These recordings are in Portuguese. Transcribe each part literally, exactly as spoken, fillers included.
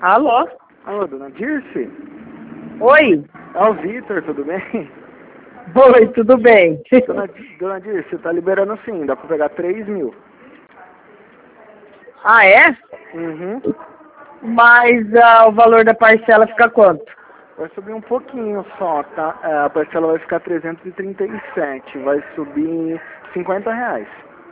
Alô? Alô, dona Dirce? Oi? É o Vitor, tudo bem? Oi, tudo bem? Dona, dona Dirce, tá liberando sim, dá pra pegar três mil. Ah, é? Uhum. Mas ah, o valor da parcela fica quanto? Vai subir um pouquinho só, tá? É, a parcela vai ficar trezentos e trinta e sete, vai subir cinquenta reais.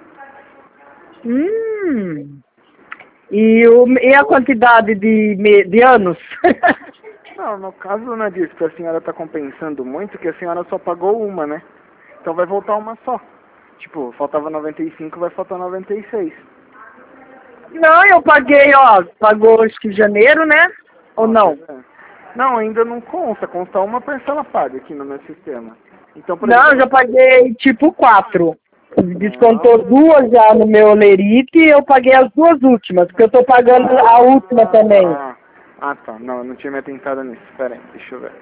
Hum. E, o, e a quantidade de, me- de anos? Não, no caso, dona Dirce, que a senhora tá compensando muito, que a senhora só pagou uma, né? Então vai voltar uma só. Tipo, faltava noventa e cinco, vai faltar noventa e seis. Não, eu paguei, ó, pagou acho que em janeiro, né? Ou Ó, não? tá vendo? Não, ainda não consta, consta uma parcela paga aqui no meu sistema. Então, por Não, exemplo, eu já paguei tipo quatro. Descontou não. duas já no meu Lerite e eu paguei as duas últimas, porque eu tô pagando a última também. Ah, ah, tá. Não, eu não tinha me atentado nisso. Pera aí, deixa eu ver.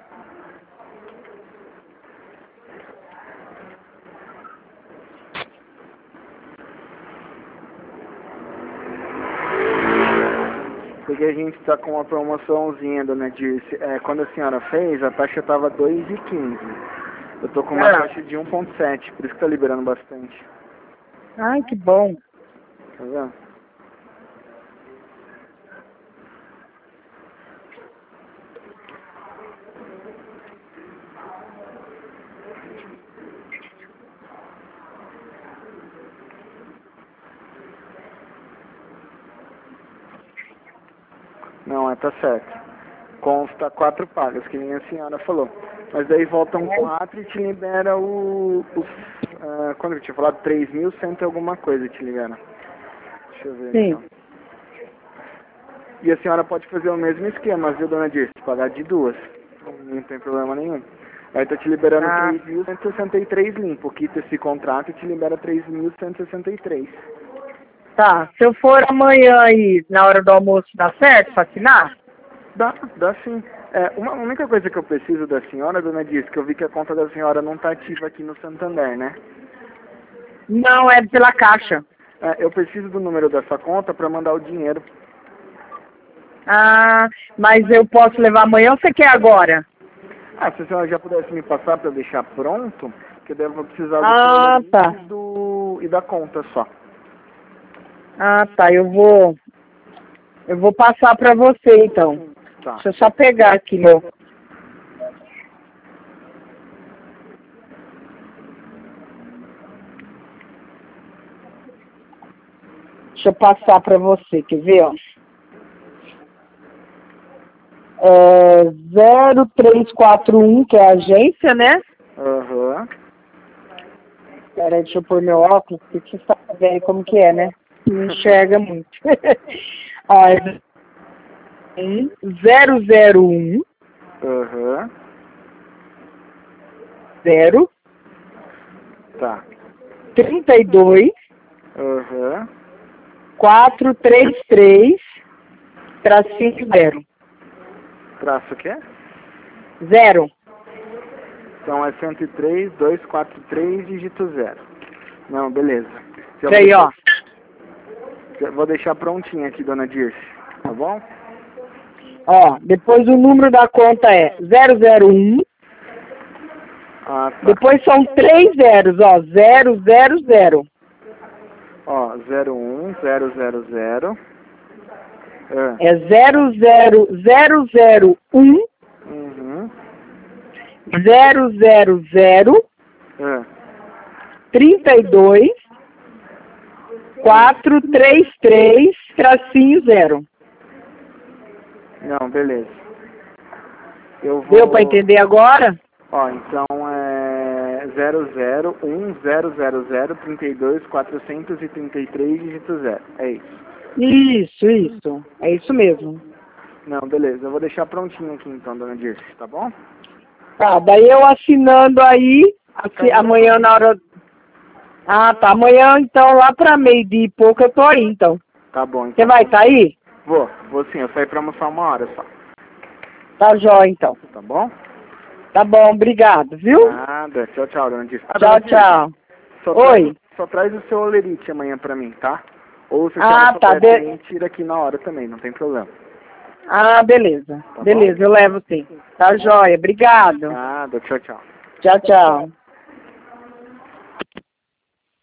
Porque a gente tá com uma promoçãozinha, dona Dirce. É, quando a senhora fez, a taxa tava dois e quinze. Eu tô com uma Ah. taxa de um ponto sete, por isso que tá liberando bastante. Ai, que bom. Tá vendo? Não, é, tá certo. Consta quatro pagas, que nem a senhora falou. Mas daí voltam quatro e te libera o... os, ah, quando eu tinha falado? três mil cento e alguma coisa te libera. Deixa eu ver Sim. então. E a senhora pode fazer o mesmo esquema, viu, dona Dirce? Pagar de duas. Não tem problema nenhum. Aí tá te liberando Ah, três mil cento e sessenta e três limpo. Quita esse contrato e te libera três mil cento e sessenta e três. tá. Se eu for amanhã aí, na hora do almoço, dá certo pra assinar? Dá, dá sim. É, uma a única coisa que eu preciso da senhora, dona Dirce, que eu vi que a conta da senhora não tá ativa aqui no Santander, né? Não, é pela caixa. É, eu preciso do número dessa conta para mandar o dinheiro. Ah, mas eu posso levar amanhã ou você quer agora? Ah, se a senhora já pudesse me passar para deixar pronto, que eu devo precisar do seu Ah, link tá. e, do, e da conta só. Ah, tá. Eu vou... Eu vou passar pra você, então. Tá. Deixa eu só pegar aqui, meu. Deixa eu passar pra você, quer ver, ó? É zero três quatro um, que é a agência, né? Aham. Peraí, deixa eu pôr meu óculos, porque você sabe bem como que é, né? Não enxerga muito. Ó, é zero zero um, Aham. zero, Tá. trinta e dois, Aham. quatro três três, tracinho zero. Traço o quê? Zero. Então é cento e três, duzentos e quarenta e três, dígito zero. Não, beleza. Já vou Peraí, deixar, ó. já vou deixar prontinho aqui, dona Dirce. Tá bom? Ó, depois o número da conta é zero zero um. Ah, tá. Depois são três zeros, ó. Zero, zero, zero. Ó, zero um zero zero zero. Ah. É zero zero zero zero um, Uhum. zero zero zero, Ah. trinta e dois, quatro três três, tracinho zero. Não, beleza. Eu vou... Deu pra entender agora? Ó, então é zero zero um zero zero zero trinta e dois quatrocentos e trinta e três dígito zero. É isso. Isso, isso. É isso mesmo. Não, beleza. Eu vou deixar prontinho aqui então, dona Dirce, tá bom? Tá, daí eu assinando aí, assi- amanhã na hora... Ah, tá. Amanhã, então, lá pra meio-dia e pouco eu tô aí, então. Tá bom, então. Você vai estar aí? Vou, vou sim. Eu saí pra almoçar uma hora só. Tá jóia, então. Tá bom? Tá bom, obrigado, viu? Nada. Tchau, tchau, dona Dirce. Ah, Tchau, dona Dirce, tchau. Só Oi. Traz, só traz o seu olerite amanhã pra mim, tá? Ou se a Ah, senhora tá. souber De... também, tira aqui na hora também, não tem problema. Ah, beleza. Tá beleza, bom? eu levo sim. Tá joia, obrigado. Nada, tchau, tchau. Tchau, tchau.